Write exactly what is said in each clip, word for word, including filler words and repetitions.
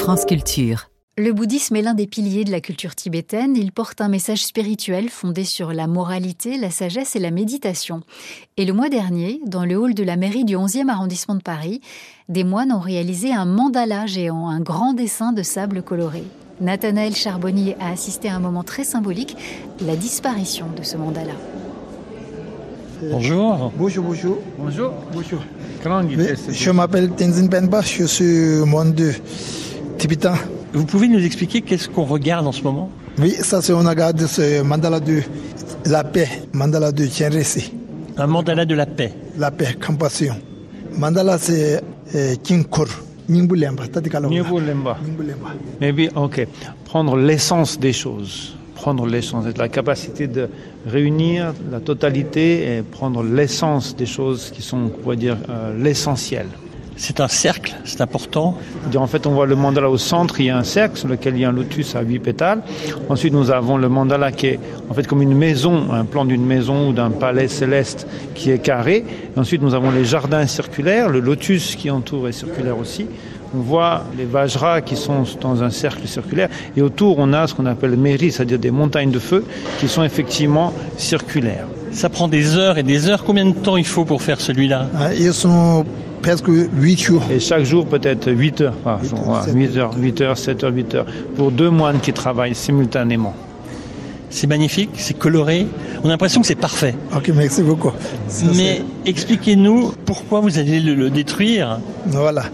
France Culture. Le bouddhisme est l'un des piliers de la culture tibétaine. Il porte un message spirituel fondé sur la moralité, la sagesse et la méditation. Et le mois dernier, dans le hall de la mairie du onzième arrondissement de Paris, des moines ont réalisé un mandala géant, un grand dessin de sable coloré. Nathanaël Charbonnier a assisté à un moment très symbolique, la disparition de ce mandala. Bonjour. Bonjour, bonjour. Bonjour. Bonjour. Comment on dit Oui, je m'appelle Tenzin Penpa, je suis moine de tibétain. Vous pouvez nous expliquer qu'est-ce qu'on regarde en ce moment? Oui, ça c'est on regarde ce mandala de la paix, mandala de Chenresi. Un mandala de la paix. La paix, compassion. Mandala c'est euh, Kinkur, Nimbulemba, Tadikalo. Nimbulemba. Maybe, ok. Prendre l'essence des choses. Prendre l'essence, la capacité de réunir la totalité et prendre l'essence des choses qui sont, on pourrait dire, euh, l'essentiel. C'est un cercle, c'est important. En fait, on voit le mandala au centre, il y a un cercle sur lequel il y a un lotus à huit pétales. Ensuite, nous avons le mandala qui est en fait comme une maison, un plan d'une maison ou d'un palais céleste qui est carré. Et ensuite, nous avons les jardins circulaires, le lotus qui entoure est circulaire aussi. On voit les vajras qui sont dans un cercle circulaire. Et autour, on a ce qu'on appelle mairie, c'est-à-dire des montagnes de feu qui sont effectivement circulaires. Ça prend des heures et des heures. Combien de temps il faut pour faire celui-là? Ah, ils sont presque huit jours. Et chaque jour, peut-être huit heures par jour. Voilà, huit heures, huit heures, sept heures, huit heures. Pour deux moines qui travaillent simultanément. C'est magnifique, c'est coloré. On a l'impression que c'est parfait. Ok, merci beaucoup. Ça, Mais c'est... expliquez-nous pourquoi vous allez le, le détruire. Voilà.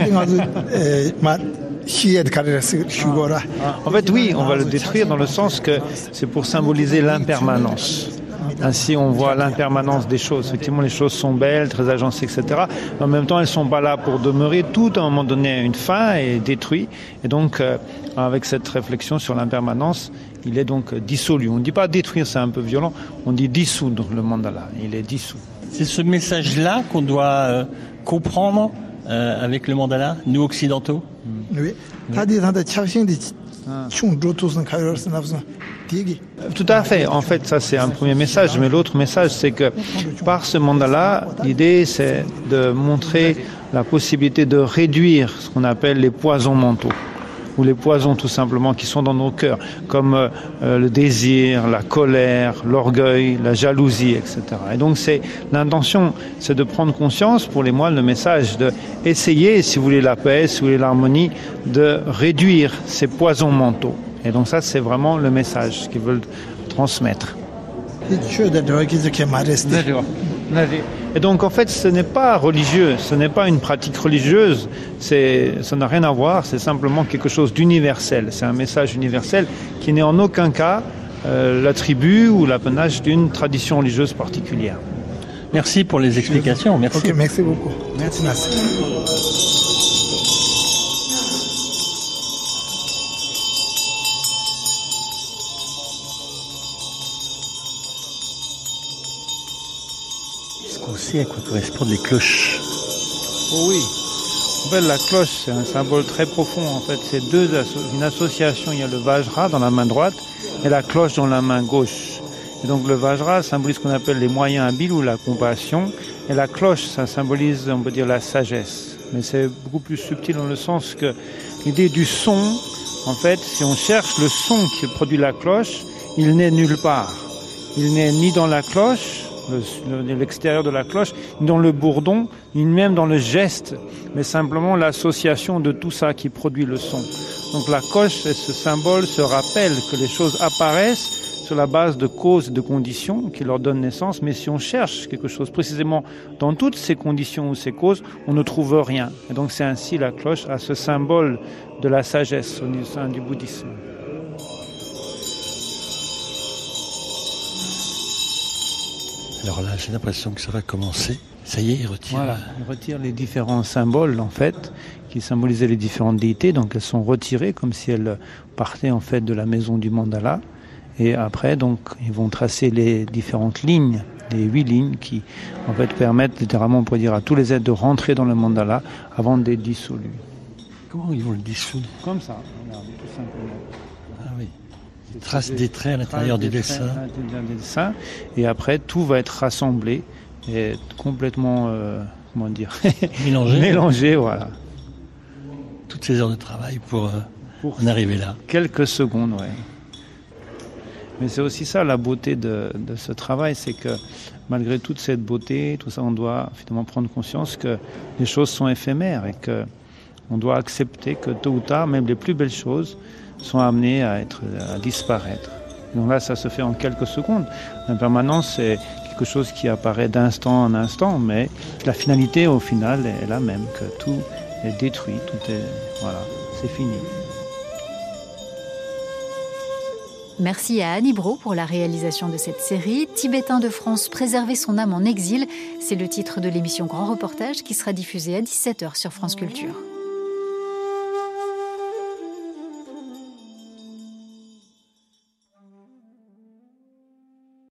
En fait, oui, on va le détruire dans le sens que c'est pour symboliser l'impermanence. Ainsi, on voit l'impermanence des choses. Effectivement, les choses sont belles, très agencées, et cetera. Mais en même temps, elles sont pas là pour demeurer. Tout, à un moment donné, a une fin et détruit. Et donc, euh, avec cette réflexion sur l'impermanence, il est donc dissolu. On ne dit pas détruire, c'est un peu violent. On dit dissoudre le mandala. Il est dissous. C'est ce message-là qu'on doit euh, comprendre euh, avec le mandala, nous occidentaux. Oui. Ah. Tout à fait. En fait, ça c'est un premier message, mais l'autre message, c'est que par ce mandala, l'idée c'est de montrer la possibilité de réduire ce qu'on appelle les poisons mentaux, ou les poisons tout simplement qui sont dans nos cœurs, comme euh, le désir, la colère, l'orgueil, la jalousie, et cetera. Et donc c'est l'intention, c'est de prendre conscience pour les moines, le message de essayer, si vous voulez la paix, si vous voulez l'harmonie, de réduire ces poisons mentaux. Et donc ça, c'est vraiment le message qu'ils veulent transmettre. Et donc en fait, ce n'est pas religieux, ce n'est pas une pratique religieuse, c'est, ça n'a rien à voir, c'est simplement quelque chose d'universel. C'est un message universel qui n'est en aucun cas euh, l'attribut ou l'apanage d'une tradition religieuse particulière. Merci pour les explications. Merci. Ok, merci beaucoup. Merci. Merci. Est-ce qu'on sait à quoi correspondent les cloches? Oh oui. En fait, la cloche, c'est un symbole très profond. En fait, c'est deux asso- une association. Il y a le vajra dans la main droite et la cloche dans la main gauche. Et donc le vajra symbolise ce qu'on appelle les moyens habiles ou la compassion. Et la cloche, ça symbolise, on peut dire, la sagesse. Mais c'est beaucoup plus subtil dans le sens que l'idée du son, en fait, si on cherche le son qui produit la cloche, il n'est nulle part. Il n'est ni dans la cloche, le, l'extérieur de la cloche, ni dans le bourdon, ni même dans le geste, mais simplement l'association de tout ça qui produit le son. Donc la cloche et ce symbole se rappellent que les choses apparaissent sur la base de causes et de conditions qui leur donnent naissance, mais si on cherche quelque chose précisément dans toutes ces conditions ou ces causes, on ne trouve rien. Et donc c'est ainsi la cloche a ce symbole de la sagesse au sein du bouddhisme. Alors là, j'ai l'impression que ça va commencer. Ça y est, il retire. Voilà, il retire les différents symboles, en fait, qui symbolisaient les différentes déités. Donc elles sont retirées comme si elles partaient, en fait, de la maison du mandala. Et après, donc, ils vont tracer les différentes lignes, les huit lignes qui, en fait, permettent, littéralement, on pourrait dire, à tous les êtres de rentrer dans le mandala avant d'être dissolus. Comment ils vont le dissoudre? Comme ça, regardez, tout simplement. Ah oui. Ils tracent des traits à l'intérieur du dessin. À l'intérieur du dessin. Et après, tout va être rassemblé et complètement, euh, comment dire, Mélangé. Mélangé, voilà. Tout toutes ces heures de travail pour, euh, pour en arriver là. Quelques secondes, oui. Mais c'est aussi ça la beauté de, de ce travail, c'est que malgré toute cette beauté, tout ça, on doit finalement prendre conscience que les choses sont éphémères et que on doit accepter que tôt ou tard, même les plus belles choses sont amenées à être, à disparaître. Donc là, ça se fait en quelques secondes. L'impermanence, c'est quelque chose qui apparaît d'instant en instant, mais la finalité, au final, est la même, que tout est détruit, tout est, voilà, c'est fini. Merci à Annie Brault pour la réalisation de cette série. Tibétain de France, préserver son âme en exil, c'est le titre de l'émission Grand Reportage qui sera diffusée à dix-sept heures sur France Culture.